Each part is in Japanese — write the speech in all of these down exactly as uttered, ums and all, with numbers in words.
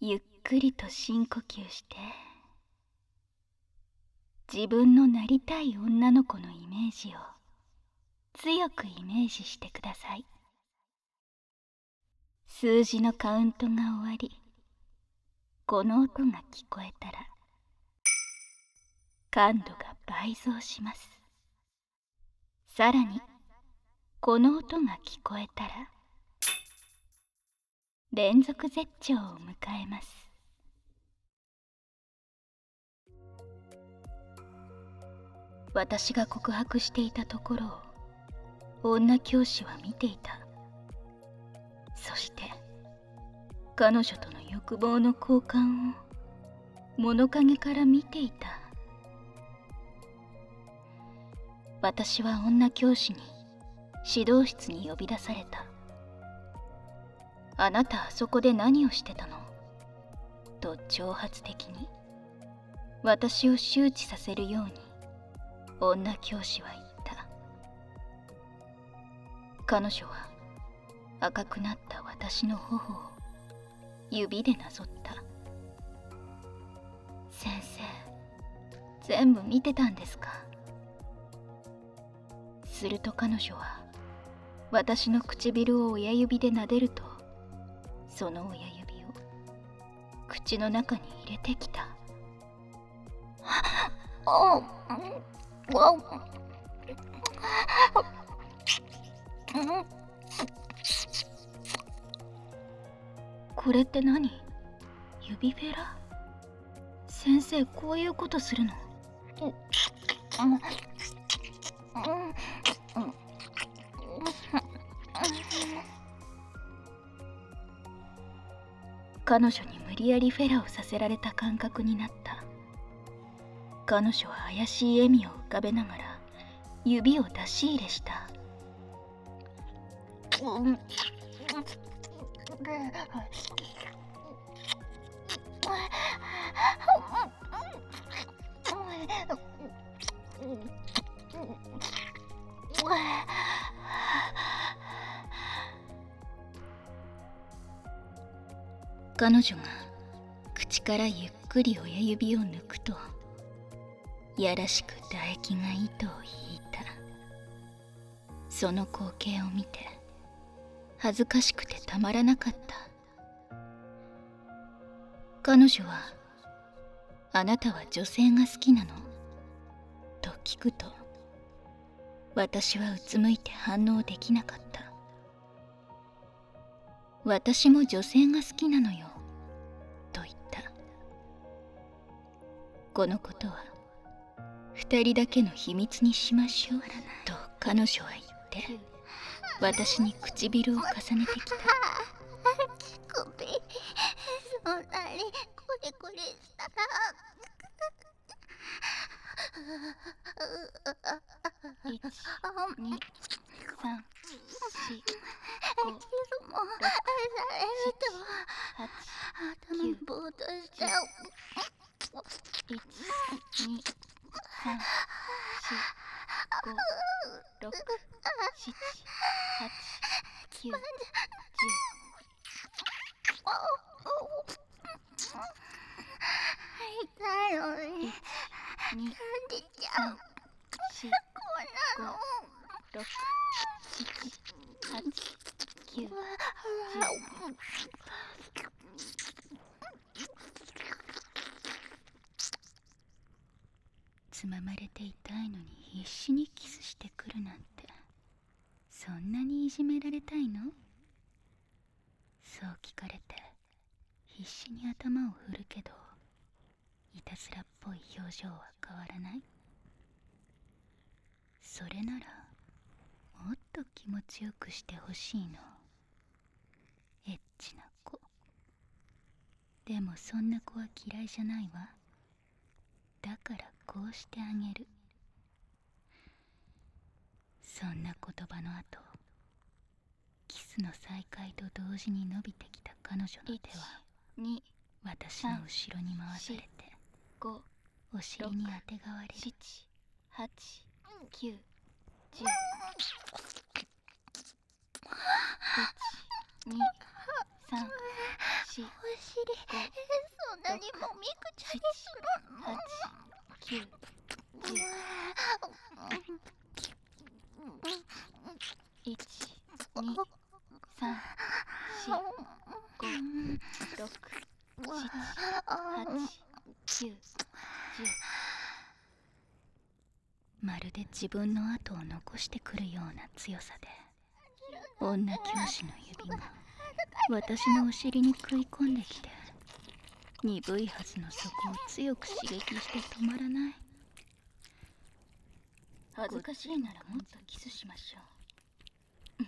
ゆっくりと深呼吸して、自分のなりたい女の子のイメージを強くイメージしてください。数字のカウントが終わり、この音が聞こえたら感度が倍増します。さらにこの音が聞こえたら連続絶頂を迎えます。私が告白していたところを女教師は見ていた。そして彼女との欲望の交換を物陰から見ていた。私は女教師に指導室に呼び出された。あなたあそこで何をしてたのと挑発的に私を周知させるように女教師は言った。彼女は赤くなった私の頬を指でなぞった。先生、全部見てたんですか？すると彼女は私の唇を親指で撫でると、その親指を口の中に入れてきた。これって何？指フェラ？先生、こういうことするの？彼女に無理やりフェラをさせられた感覚になった。彼女は怪しい笑みを浮かべながら指を出し入れした。彼女が口からゆっくり親指を抜くと、やらしく唾液が糸を引いた。その光景を見て恥ずかしくてたまらなかった。彼女は「あなたは女性が好きなの？」と聞くと、私はうつむいて反応できなかった。私も女性が好きなのよと言った。このことは二人だけの秘密にしましょうと彼女は言って私に唇を重ねてきた。 乳首、そんなにコリコリしたらいち、に、さん、し、ご、ろく、はち、きゅう、 ぼーっとしちゃう。 いち、に、さん、し、ご、ろく、しち、はち、きゅう、じゅう。 痛いのにいち、に、 感じちゃさん、 う。 し、 こんなのご、ろく、しち、はち、きゅう、じゅう。つままれて痛いのに必死にキスしてくるなんて、そんなにいじめられたいの？そう聞かれて必死に頭を振るけど、いたずらっぽい表情は変わらない。それならもっと気持ちよくしてほしいの。エッチな子。でもそんな子は嫌いじゃないわ。だからこうしてあげる。そんな言葉の後、キスの再開と同時に伸びてきた彼女の手は私の後ろに回されてお尻にあてがわれる。しち、はち、きゅう、じゅう。いち、に、ささん、よん、 お尻そんなにもみくちゃにするの？ はち、きゅう、じゅう、いち、に、さん、よん、ご、ろく、なな、はち、きゅう、じゅう。まるで自分の後を残してくるような強さで、女教師の指が私のお尻に食い込んできて、鈍いはずの底を強く刺激して止まらない。恥ずかしいならもっとキスしましょう。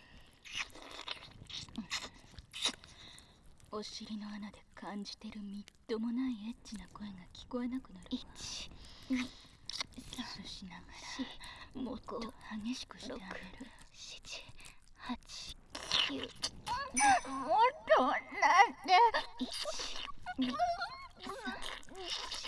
お尻の穴で感じてるみっともないエッチな声が聞こえなくなるわ。いち、に、キスしながらもっと激しくしてあげる。しち、はち、きゅう、 もっとなんで？ いち、に、さん、